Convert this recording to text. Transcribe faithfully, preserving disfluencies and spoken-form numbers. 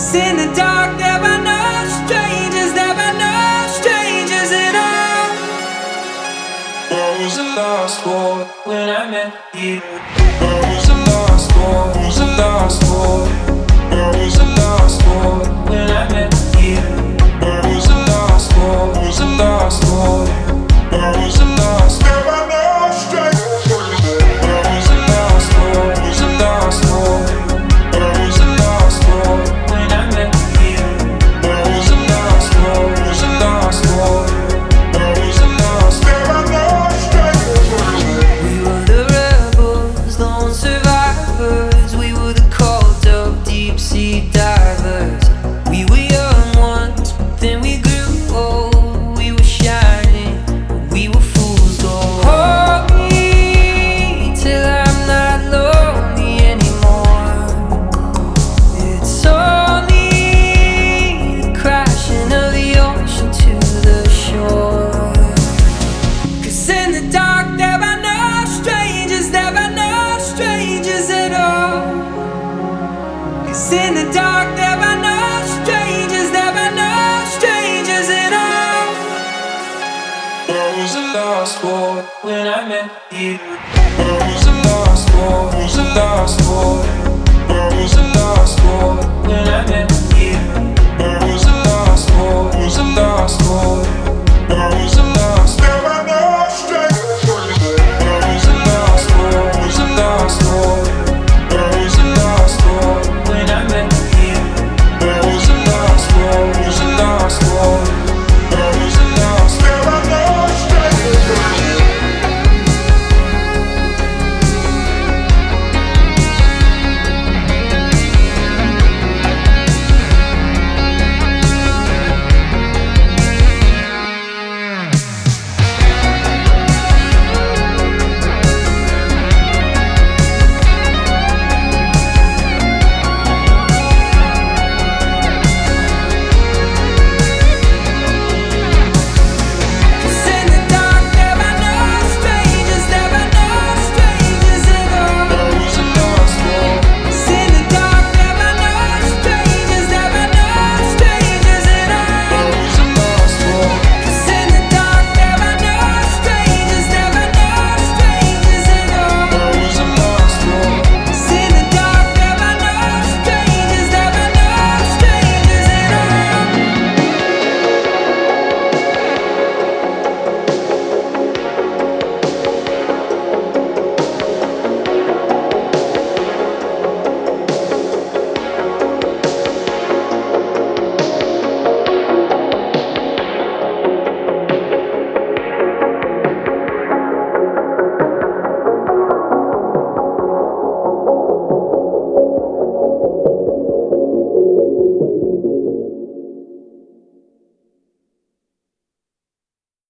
in the dark there were no strangers, there were no strangers at all. I was a lost boy when I met you. I was a lost boy, I was a lost boy. I was a lost boy when I met you. I was a lost boy, I was a lost boy. I was a lost boy. There were no strangers. I was a lost boy, I was a lost boy. I was a lost boy when I met you. I was a lost boy, I was a lost boy. I was a lost. There were no strangers. We were the rebels, lone survivors. We were the cult of deep sea divers. We were young ones, but then we grew old. We were shining, but we were fools gold. Hold me till I'm not lonely anymore. It's only the crashing of the ocean to the shore. 'Cause in the dark there are no strangers, there are no strangers at all. 'Cause in the dark there are no strangers, there are no strangers at all. I was a lost boy when I met you. I was a lost boy, I was a lost boy.